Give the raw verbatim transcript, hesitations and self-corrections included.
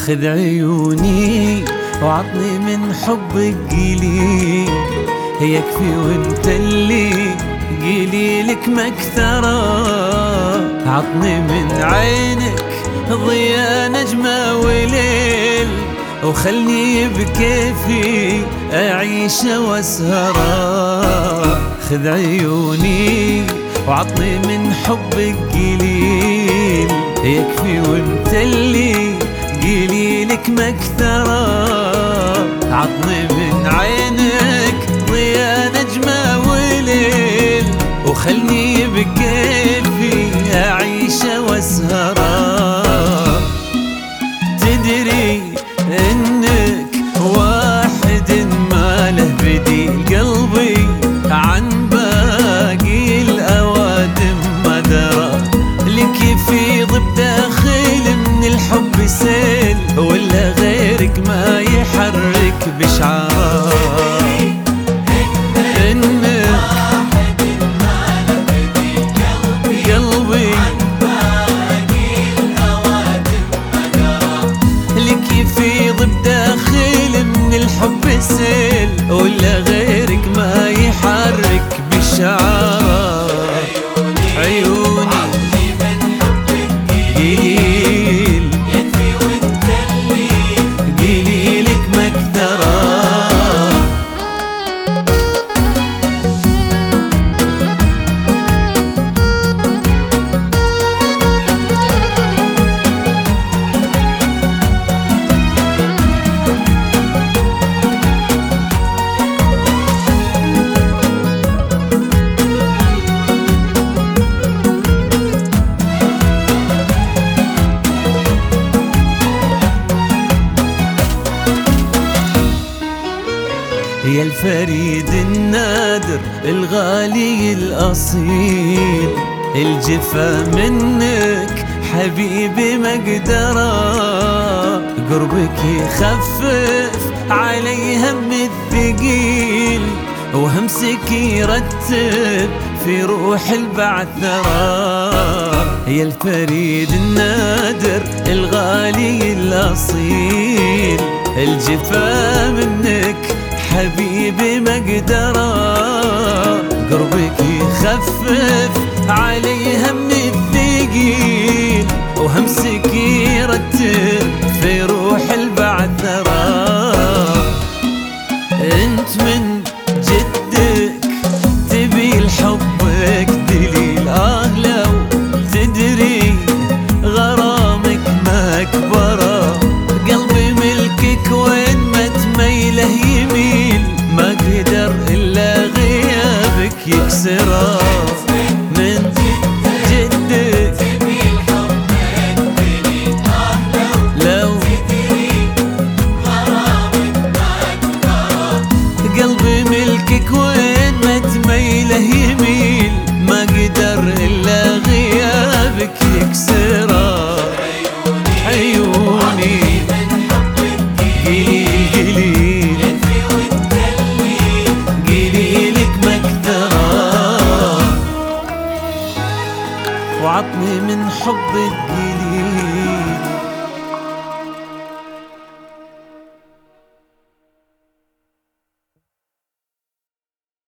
خذ عيوني وعطني من حبك قليل، يكفي وانت اللي قليلك مكثرة. عطني من عينك ضياء نجمة وليل، وخلني بكيفي أعيش واسهرا. خذ عيوني وعطني من حبك قليل، يكفي وانت اللي قليلك مكثرة. عطني من عينك ضياء نجمة وليل، وخلني بكيفي أعيش واسهرا. تدري إنك واحد ما له بديل، قلبي عن باقي الأوادم ما درى. لك يفيض بداخل من الحب سيل، ولا غيرك ما يحرك بشعار. إنك واحد ما له بديل، قلبي قلبي عن باقي الأوادم ما درى. لك يفيض بداخل من الحب سيل، ولا غيرك ما يحرك بشعار. عيوني عطني من حبك قليل، يكفي وانت اللي قليلك مكثرة. يا الفريد النادر الغالي الأصيل، الجفا منك حبيبي مقدرة. قربك يخفف علي هم الثقيل، وهمسك يرتب في روح البعثرة. يا الفريد النادر الغالي الأصيل، الجفا منك حبيبي مقدرة. قربك يخفف علي هم الثقيل، وهمسك